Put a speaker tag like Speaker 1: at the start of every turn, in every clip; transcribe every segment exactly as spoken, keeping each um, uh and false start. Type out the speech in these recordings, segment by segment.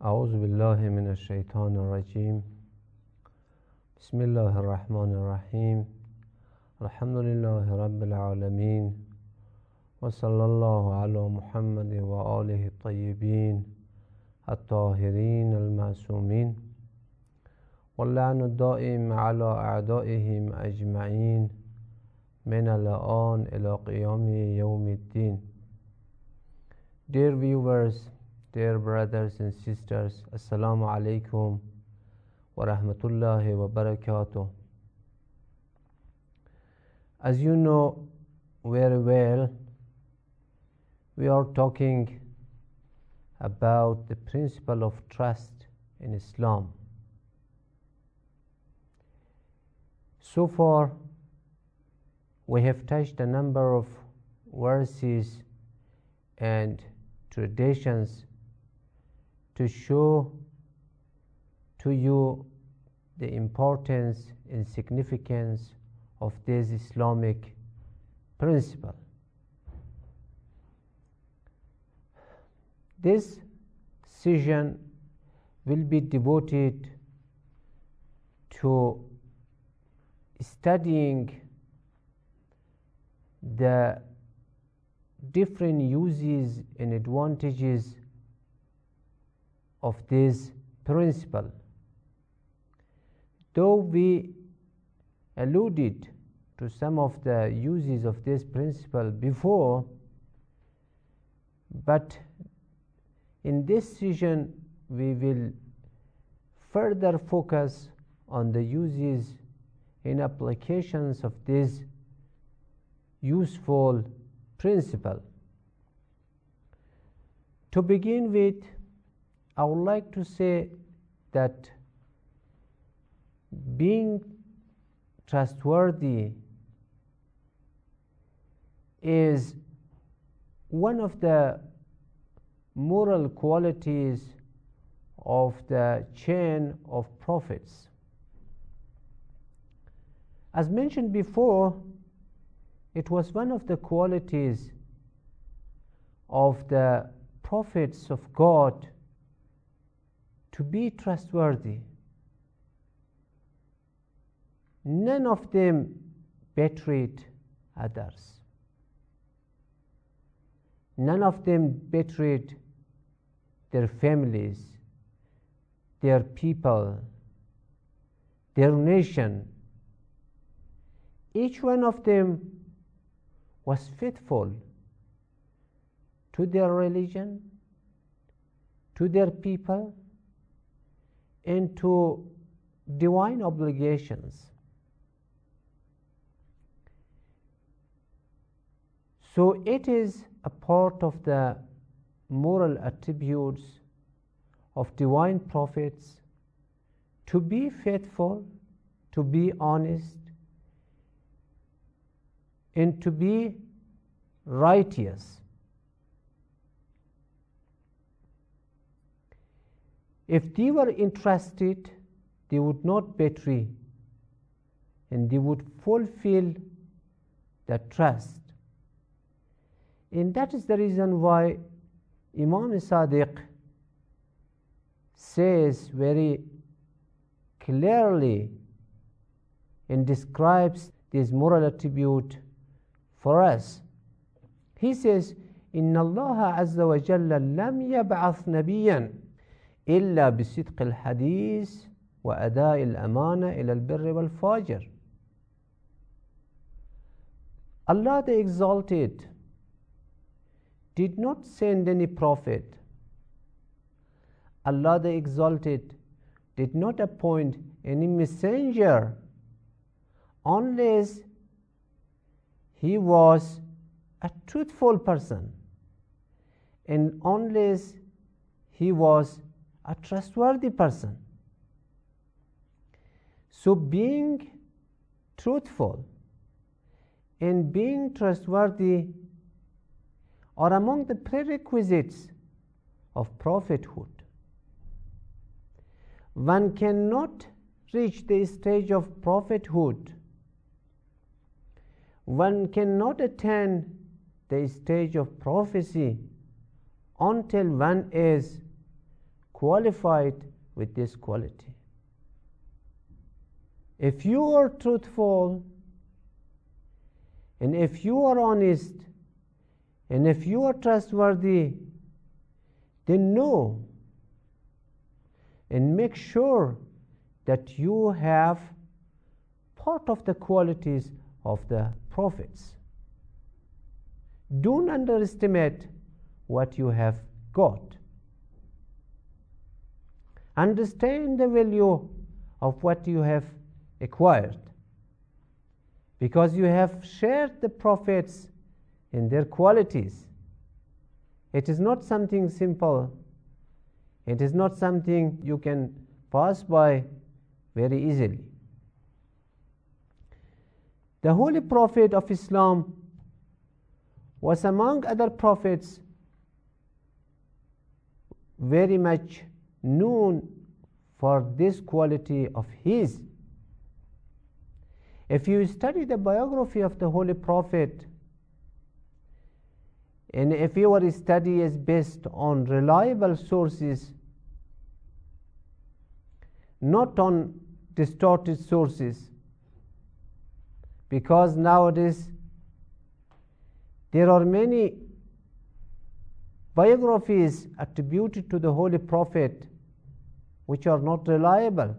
Speaker 1: أعوذ بالله من الشيطان الرجيم بسم الله الرحمن الرحيم الحمد لله رب العالمين وصلى الله على محمد وآله الطيبين الطاهرين المعصومين واللعن الدائم على أعدائهم أجمعين من الآن إلى قيام يوم الدين. Dear viewers, dear brothers and sisters, Assalamu alaikum wa rahmatullahi wa barakatuh. As you know very well, we are talking about the principle of trust in Islam. So far, we have touched a number of verses and traditions to show to you the importance and significance of this Islamic principle. This session will be devoted to studying the different uses and advantages of this principle. Though we alluded to some of the uses of this principle before, but in this session we will further focus on the uses and applications of this useful principle. To begin with, I would like to say that being trustworthy is one of the moral qualities of the chain of prophets. As mentioned before, it was one of the qualities of the prophets of God to be trustworthy. None of them betrayed others. None of them betrayed their families, their people, their nation. Each one of them was faithful to their religion, to their people, and to divine obligations. So it is a part of the moral attributes of divine prophets to be faithful, to be honest, and to be righteous. If they were entrusted, they would not betray, and they would fulfill the trust. And that is the reason why Imam Sadiq says very clearly and describes this moral attribute for us. He says, إن الله عز وجل لم يبعث نبيا إلا بصدق الحديث وأداء الأمانة إلى البر والفاجر. Allah the Exalted did not send any prophet. Allah the Exalted did not appoint any messenger unless he was a truthful person and unless he was a trustworthy person. So being truthful and being trustworthy are among the prerequisites of prophethood. One cannot reach the stage of prophethood, one cannot attain the stage of prophecy until one is qualified with this quality. If you are truthful, and if you are honest, and if you are trustworthy, then know and make sure that you have part of the qualities of the prophets. Don't underestimate what you have got. Understand the value of what you have acquired, because you have shared the prophets in their qualities. It is not something simple. It is not something you can pass by very easily. The Holy Prophet of Islam was among other prophets very much known for this quality of his. If you study the biography of the Holy Prophet, and if your study is based on reliable sources, not on distorted sources, because nowadays there are many biographies attributed to the Holy Prophet which are not reliable.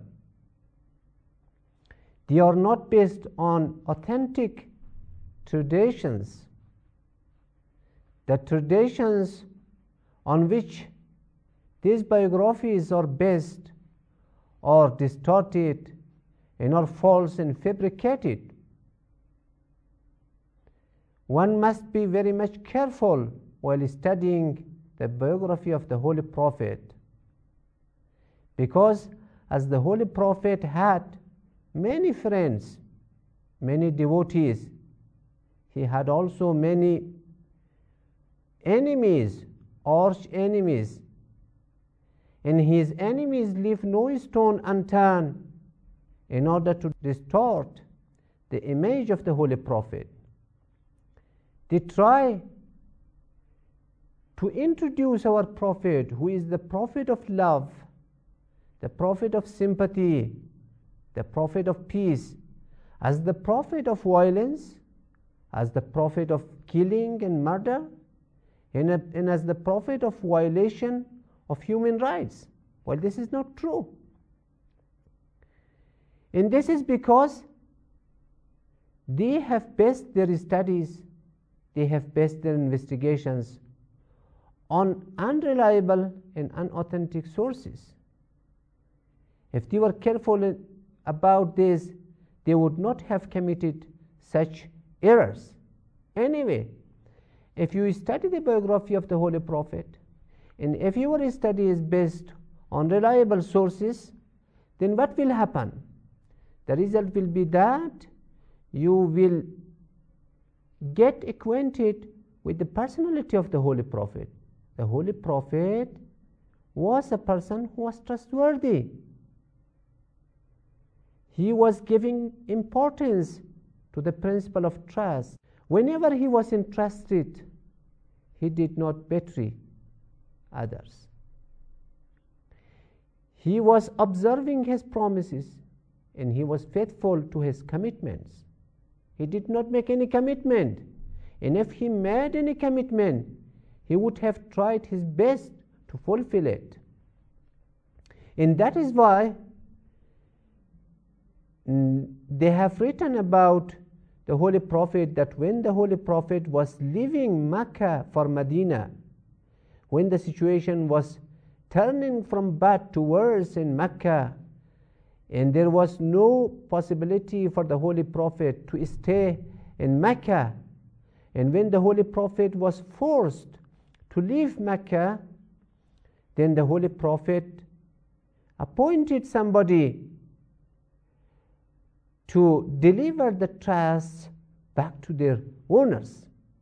Speaker 1: They are not based on authentic traditions. The traditions on which these biographies are based are distorted and are false and fabricated. One must be very much careful while studying the biography of the Holy Prophet, because as the Holy Prophet had many friends, many devotees, he had also many enemies, arch enemies, and his enemies leave no stone unturned in order to distort the image of the Holy Prophet. They try to introduce our Prophet, who is the Prophet of love, the Prophet of sympathy, the Prophet of peace, as the Prophet of violence, as the Prophet of killing and murder, and, a, and as the Prophet of violation of human rights. Well, this is not true. And this is because they have based their studies, they have based their investigations on unreliable and unauthentic sources. If they were careful about this, they would not have committed such errors. Anyway, if you study the biography of the Holy Prophet, and if your study is based on reliable sources, then what will happen? The result will be that you will get acquainted with the personality of the Holy Prophet. The Holy Prophet was a person who was trustworthy. He was giving importance to the principle of trust. Whenever he was entrusted, he did not betray others. He was observing his promises, and he was faithful to his commitments. He did not make any commitment, and if he made any commitment, he would have tried his best to fulfill it. And that is why mm, they have written about the Holy Prophet that when the Holy Prophet was leaving Mecca for Medina, when the situation was turning from bad to worse in Mecca, and there was no possibility for the Holy Prophet to stay in Mecca, and when the Holy Prophet was forced to leave Mecca, then the Holy Prophet appointed somebody to deliver the trust back to their owners.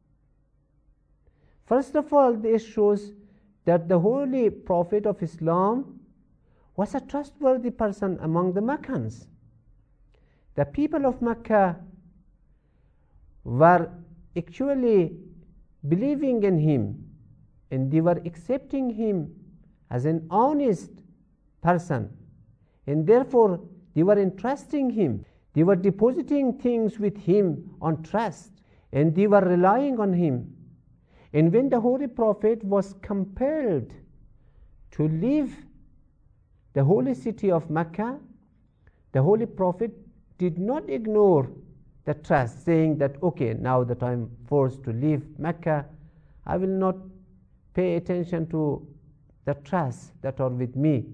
Speaker 1: First of all, this shows that the Holy Prophet of Islam was a trustworthy person among the Meccans. The people of Mecca were actually believing in him, and they were accepting him as an honest person, and therefore they were entrusting him. They were depositing things with him on trust, and they were relying on him. And when the Holy Prophet was compelled to leave the holy city of Mecca, the Holy Prophet did not ignore the trust, saying that, okay, now that I'm forced to leave Mecca, I will not pay attention to the trusts that are with me.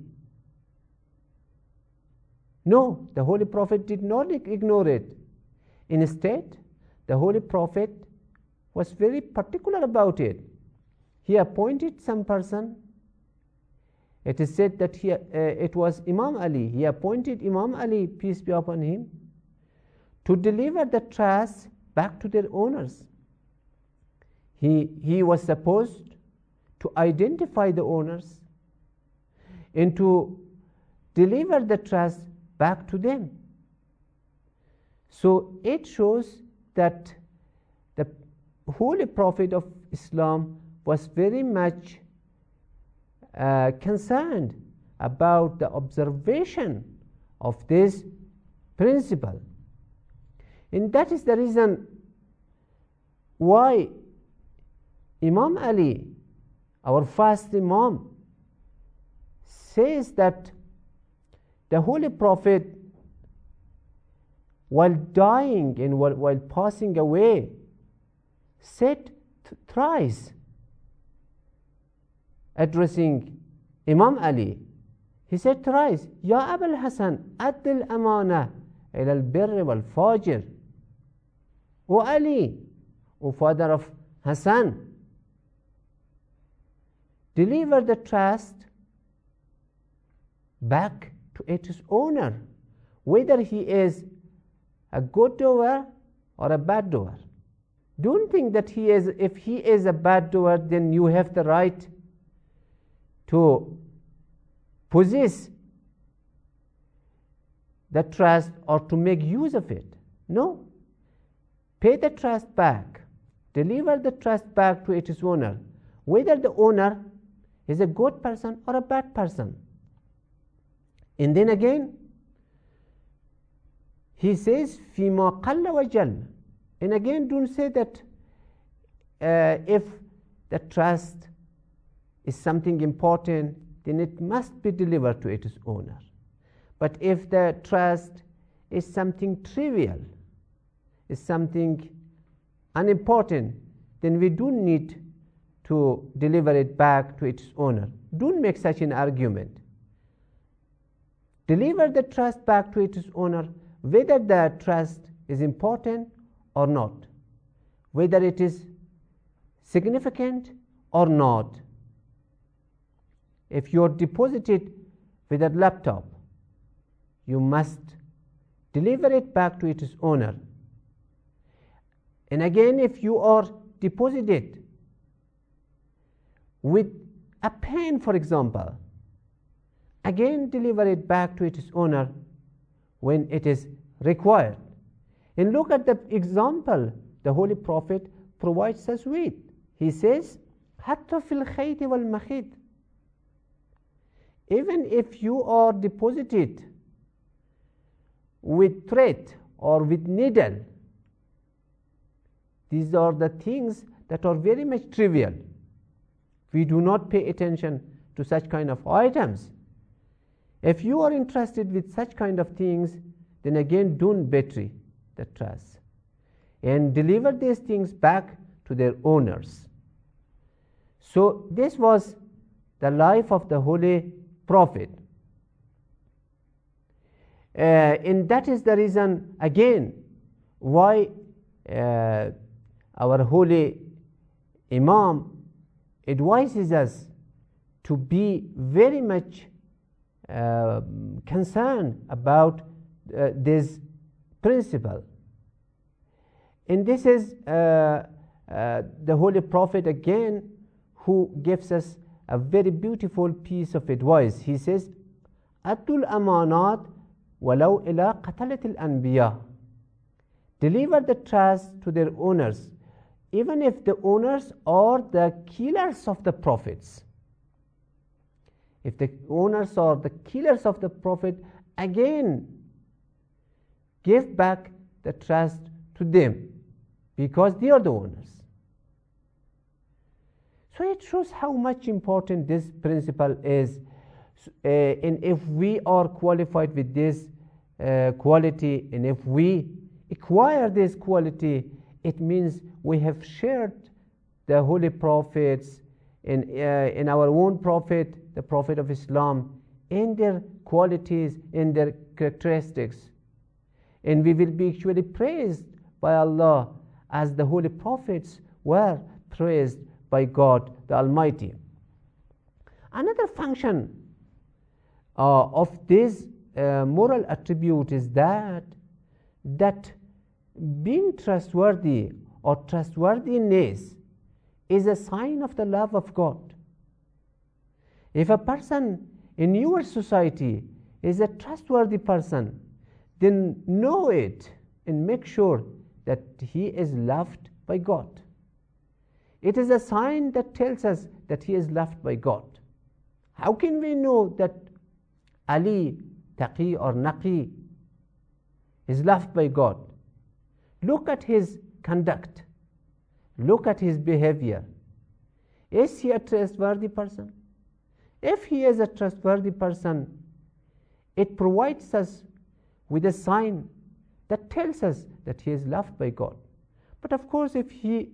Speaker 1: No, the Holy Prophet did not ignore it. Instead, the Holy Prophet was very particular about it. He appointed some person. It is said that he, uh, it was Imam Ali. He appointed Imam Ali, peace be upon him, to deliver the trusts back to their owners. He, he was supposed to identify the owners and to deliver the trust back to them. So it shows that the Holy Prophet of Islam was very much uh, concerned about the observation of this principle. And that is the reason why Imam Ali, our first Imam, says that the Holy Prophet, while dying and while, while passing away, said th- thrice, addressing Imam Ali, he said thrice, Ya Abul Hasan, Addil Amana ila al-birr wal-fajr. O Ali, O father of Hassan, deliver the trust back to its owner, whether he is a good doer or a bad doer. Don't think that he is, if he is a bad doer, then you have the right to possess the trust or to make use of it. No. Pay the trust back. Deliver the trust back to its owner, whether the owner is a good person or a bad person. And then again, he says, فِيمَا قَلَّ وَجَلَّ. And again, don't say that uh, if the trust is something important, then it must be delivered to its owner. But if the trust is something trivial, is something unimportant, then we do need to deliver it back to its owner. Don't make such an argument. Deliver the trust back to its owner, whether the trust is important or not, whether it is significant or not. If you are deposited with a laptop, you must deliver it back to its owner. And again, if you are deposited with a pen, for example, again deliver it back to its owner when it is required. And look at the example the Holy Prophet provides us with. He says, حَتَّى فِي الْخَيْطِ وَالْمَخِيطِ. Even if you are deposited with thread or with needle, these are the things that are very much trivial. We do not pay attention to such kind of items. If you are interested with such kind of things, then again don't betray the trust and deliver these things back to their owners. So this was the life of the Holy Prophet. Uh, and that is the reason again why uh, our Holy Imam advises us to be very much uh, concerned about uh, this principle. And this is uh, uh, the Holy Prophet again who gives us a very beautiful piece of advice. He says, Atul amanat walau ila qatalat al-anbiya. Deliver the trust to their owners, even if the owners are the killers of the prophets. if the owners or the killers of the Prophet again give back the trust to them, because they are the owners. So it shows how much important this principle is, uh, and if we are qualified with this uh, quality, and if we acquire this quality, it means we have shared the holy prophets in, uh, in our own prophet, the Prophet of Islam, in their qualities, in their characteristics. And we will be actually praised by Allah as the holy prophets were praised by God the Almighty. Another function uh, of this uh, moral attribute is that that being trustworthy or trustworthiness is a sign of the love of God. If a person in your society is a trustworthy person, then know it and make sure that he is loved by God. It is a sign that tells us that he is loved by God. How can we know that Ali, Taqi or Naqi is loved by God? Look at his conduct. Look at his behavior. Is he a trustworthy person? If he is a trustworthy person, it provides us with a sign that tells us that he is loved by God. But of course, if he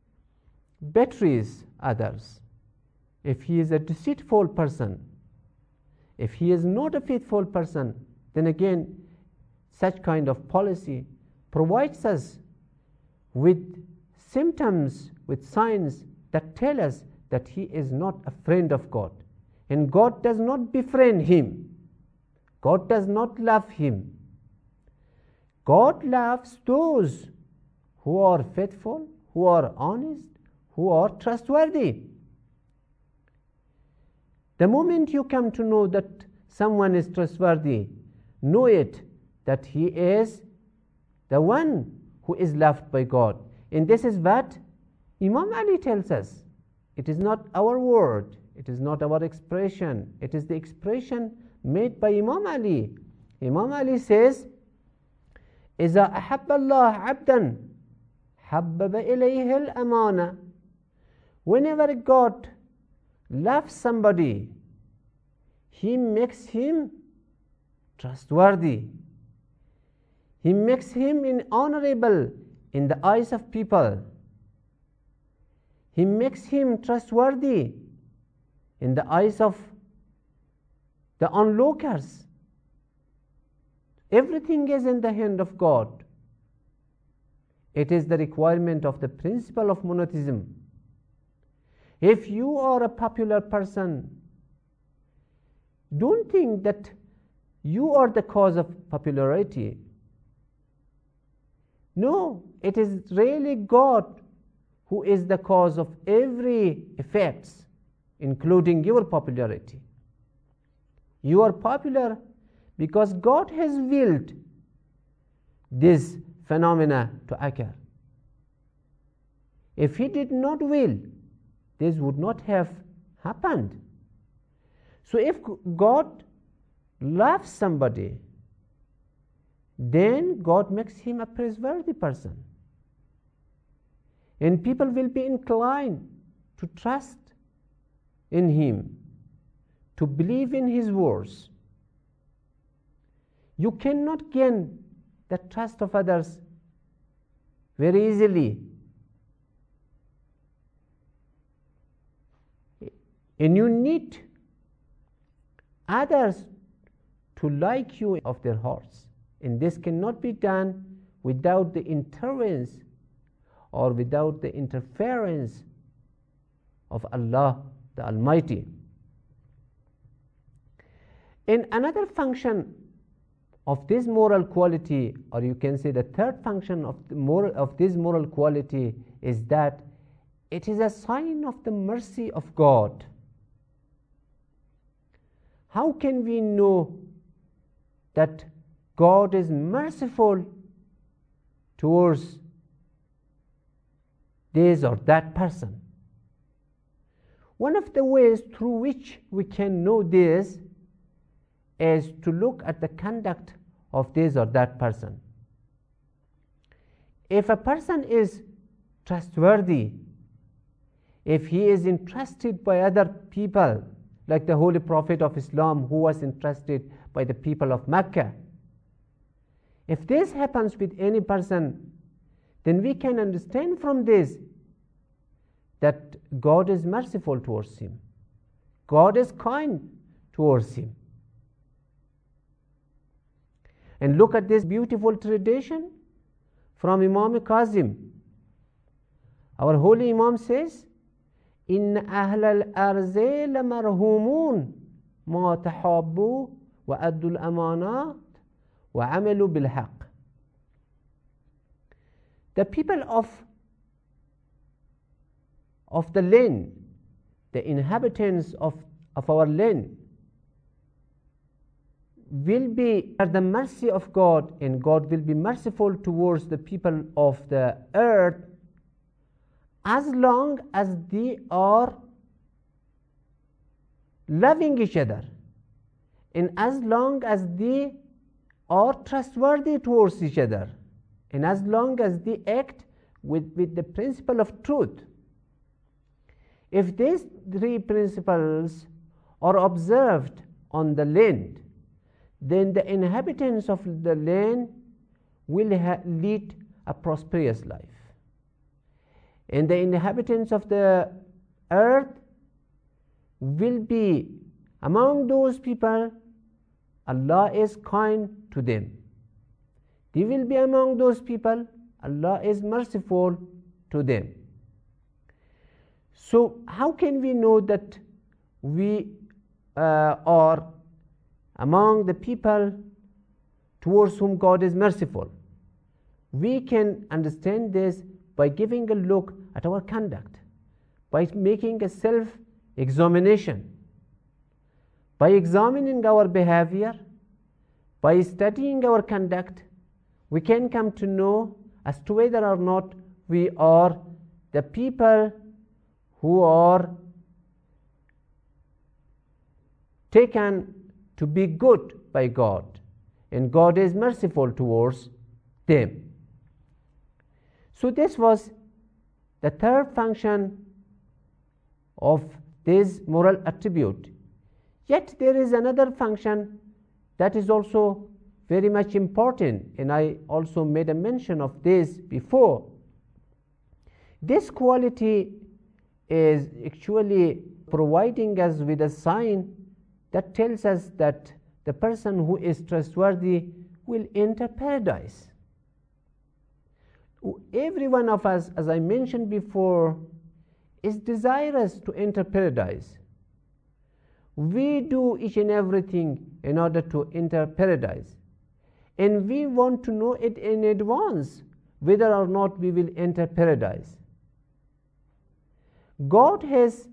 Speaker 1: betrays others, if he is a deceitful person, if he is not a faithful person, then again, such kind of policy provides us with symptoms, with signs that tell us that he is not a friend of God. And God does not befriend him. God does not love him. God loves those who are faithful, who are honest, who are trustworthy. The moment you come to know that someone is trustworthy, know it that he is the one who is loved by God. And this is what Imam Ali tells us. It is not our word, it is not our expression, it is the expression made by Imam Ali. Imam Ali says, إذا أحب الله عبدا حبب إليه الأمانة. Whenever God loves somebody, he makes him trustworthy. He makes him in honorable in the eyes of people. He makes him trustworthy in the eyes of the onlookers. Everything is in the hand of God. It is the requirement of the principle of monotheism. If you are a popular person, don't think that you are the cause of popularity. No, it is really God who is the cause of every effects, including your popularity. You are popular because God has willed this phenomena to occur. If he did not will, this would not have happened. So if God loves somebody, then God makes him a praiseworthy person. And people will be inclined to trust in him, to believe in his words. You cannot gain the trust of others very easily. And you need others to like you of their hearts. And this cannot be done without the interference or without the interference of Allah the Almighty. And another function of this moral quality, or you can say the third function of, the moral, of this moral quality, is that it is a sign of the mercy of God. How can we know that God is merciful towards this or that person? One of the ways through which we can know this is to look at the conduct of this or that person. If a person is trustworthy, if he is entrusted by other people, like the Holy Prophet of Islam who was entrusted by the people of Mecca, if this happens with any person, then we can understand from this that God is merciful towards him. God is kind towards him. And look at this beautiful tradition from Imam Kazim. Our holy Imam says, إن أهل الأرض لمرهومون ما تحابوا وأدوا الأمانات وعملوا بالحق. The people of of the land, the inhabitants of, of our land, will be at the mercy of God, and God will be merciful towards the people of the earth as long as they are loving each other, and as long as they are trustworthy towards each other, and as long as they act with, with the principle of truth. If these three principles are observed on the land, then the inhabitants of the land will ha- lead a prosperous life. And the inhabitants of the earth will be among those people Allah is kind to them. They will be among those people Allah is merciful to them. So how can we know that we uh, are among the people towards whom God is merciful? We can understand this by giving a look at our conduct, by making a self-examination, by examining our behavior, by studying our conduct. We can come to know as to whether or not we are the people who are taken to be good by God, and God is merciful towards them. So this was the third function of this moral attribute. Yet there is another function that is also very much important, and I also made a mention of this before. This quality is actually providing us with a sign that tells us that the person who is trustworthy will enter paradise. Every one of us, as I mentioned before, is desirous to enter paradise. We do each and everything in order to enter paradise, and we want to know it in advance whether or not we will enter paradise. God has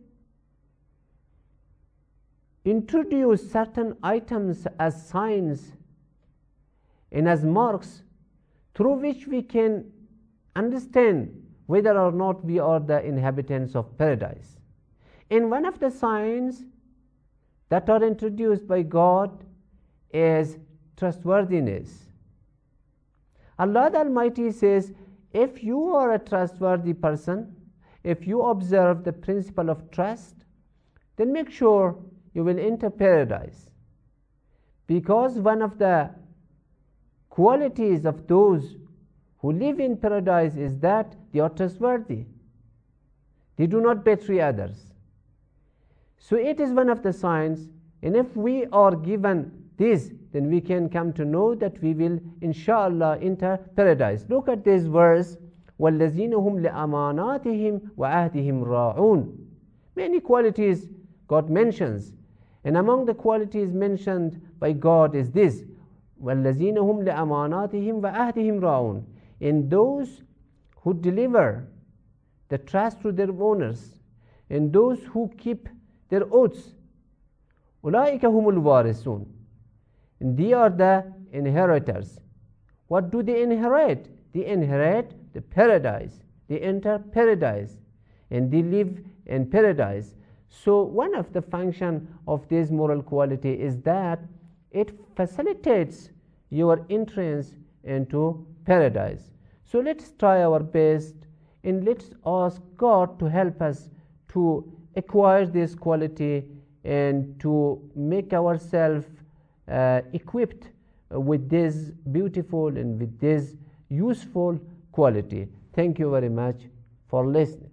Speaker 1: introduced certain items as signs and as marks through which we can understand whether or not we are the inhabitants of paradise. And one of the signs that are introduced by God is trustworthiness. Allah the Almighty says, if you are a trustworthy person, if you observe the principle of trust, then make sure you will enter paradise. Because one of the qualities of those who live in paradise is that they are trustworthy. They do not betray others. So it is one of the signs, and if we are given this, then we can come to know that we will inshallah enter paradise. Look at this verse, وَالَّذِينَ هُمْ لِأَمَانَاتِهِمْ وَعَهْدِهِمْ رَاعُونَ. Many qualities God mentions, and among the qualities mentioned by God is this, وَالَّذِينَ هُمْ لِأَمَانَاتِهِمْ وَعَهْدِهِمْ رَاعُونَ. And those who deliver the trust to their owners, and those who keep their oaths, أُولَٰئِكَ هُمُ الْوَارِثُونَ. And they are the inheritors. What do they inherit? They inherit the paradise. They enter paradise, and they live in paradise. So one of the function of this moral quality is that it facilitates your entrance into paradise. So let's try our best and let's ask God to help us to acquire this quality and to make ourselves uh, equipped with this beautiful and with this useful quality. Thank you very much for listening.